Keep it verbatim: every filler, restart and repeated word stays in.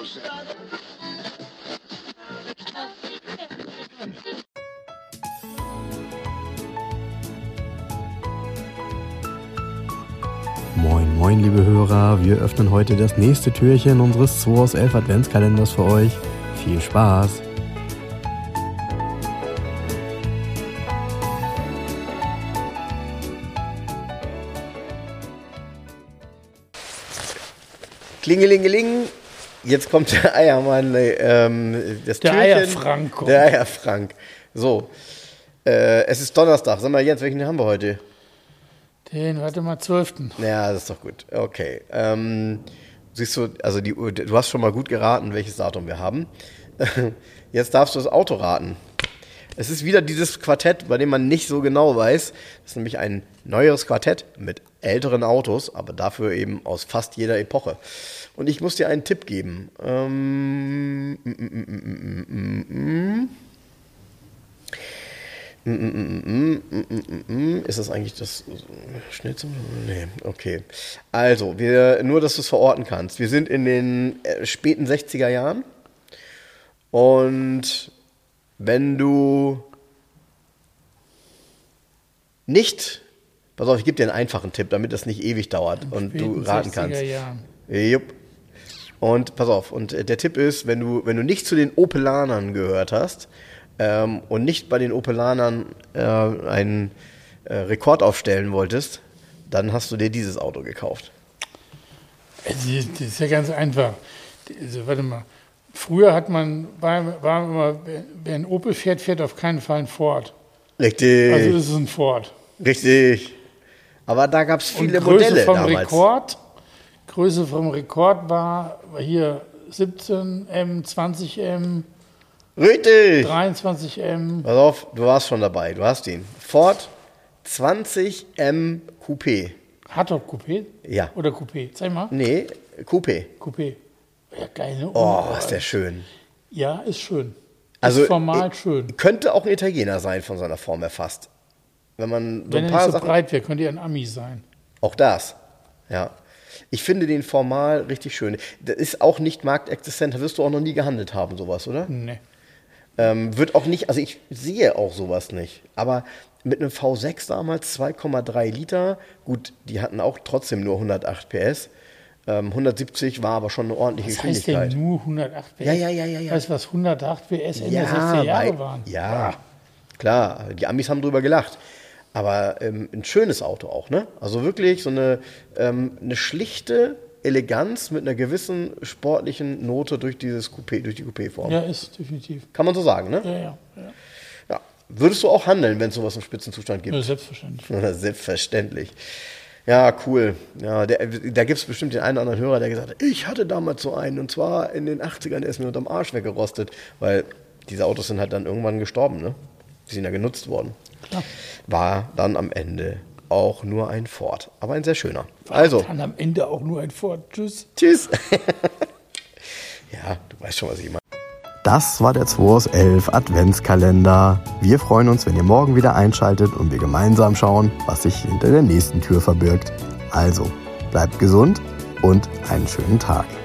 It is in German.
Moin, moin, liebe Hörer, wir öffnen heute das nächste Türchen unseres zwei aus elf Adventskalenders für euch. Viel Spaß! Klingelingeling, jetzt kommt der Eiermann, ähm, das der Türchen. Eierfrank kommt. Der Eierfrank. So, äh, es ist Donnerstag. Sag mal, Jens, welchen haben wir heute? Den, warte mal, zwölften Ja, das ist doch gut. Okay. Ähm, siehst du, also die, du hast schon mal gut geraten, welches Datum wir haben. Jetzt darfst du das Auto raten. Es ist wieder dieses Quartett, bei dem man nicht so genau weiß. Das ist nämlich ein neueres Quartett mit älteren Autos, aber dafür eben aus fast jeder Epoche. Und ich muss dir einen Tipp geben. Ähm, mm, mm, mm, mm, mm, mm, mm, mm, mm, ist das eigentlich das Schnitzel? Nee, okay. Also, wir, nur, dass du es verorten kannst. Wir sind in den späten sechziger Jahren und wenn du nicht, pass auf, ich gebe dir einen einfachen Tipp, damit das nicht ewig dauert und du raten kannst. Jahren. Jupp. Und pass auf, und der Tipp ist, wenn du, wenn du nicht zu den Opelanern gehört hast ähm, und nicht bei den Opelanern äh, einen äh, Rekord aufstellen wolltest, dann hast du dir dieses Auto gekauft. Also, das ist ja ganz einfach. Also, warte mal. Früher hat man, war, war immer, wer ein Opel fährt, fährt auf keinen Fall ein Ford. Richtig. Also ist es ein Ford. Richtig. Aber da gab es viele Und Größe Modelle vom damals. Rekord, Größe vom Rekord war hier siebzehn M, zwanzig M, Richtig. dreiundzwanzig M. Pass auf, du warst schon dabei. Du hast ihn. Ford zwanzig M Coupé. Hardtop Coupé? Ja. Oder Coupé? Zeig mal. Nee, Coupé. Coupé. Ja, geil, ne? Oh, ist der schön. Ja, ist schön. Also, ist formal äh, schön. Könnte auch ein Italiener sein von seiner Form her fast. Wenn man so Wenn ein er paar nicht so Sachen. breit wäre, könnte er ein Ami sein. Auch das. Ja. Ich finde den formal richtig schön. Das ist auch nicht marktexistent. Da wirst du auch noch nie gehandelt haben, sowas, oder? Nee. Ähm, wird auch nicht, also ich sehe auch sowas nicht. Aber mit einem V sechs damals, zwei Komma drei Liter, gut, die hatten auch trotzdem nur hundertacht P S. Ähm, hundertsiebzig war aber schon eine ordentliche Was heißt Geschwindigkeit. denn nur hundertacht P S? Ja, ja, ja, ja, ja. Weißt du, was hundertacht P S Ende Ja, sechziger Jahre bei- waren? Ja, klar, die Amis haben drüber gelacht. Aber ähm, ein schönes Auto auch, ne? Also wirklich so eine, ähm, eine schlichte Eleganz mit einer gewissen sportlichen Note durch dieses Coupé, durch die Coupé-Form. Ja, ist definitiv. Kann man so sagen, ne? Ja, ja. ja. Ja. Würdest du auch handeln, wenn es sowas im Spitzenzustand gibt? ja selbstverständlich. Ja, selbstverständlich. Ja, cool. Ja, der, da gibt es bestimmt den einen oder anderen Hörer, der gesagt hat, ich hatte damals so einen und zwar in den achtzigern, der ist mir unterm Arsch weggerostet, weil diese Autos sind halt dann irgendwann gestorben, ne? Die sind ja genutzt worden. Klar. War dann am Ende auch nur ein Ford, aber ein sehr schöner. War Also, dann am Ende auch nur ein Ford. Tschüss. tschüss. Ja, du weißt schon, was ich meine. Das war der zwei aus elf Adventskalender. Wir freuen uns, wenn ihr morgen wieder einschaltet und wir gemeinsam schauen, was sich hinter der nächsten Tür verbirgt. Also, bleibt gesund und einen schönen Tag.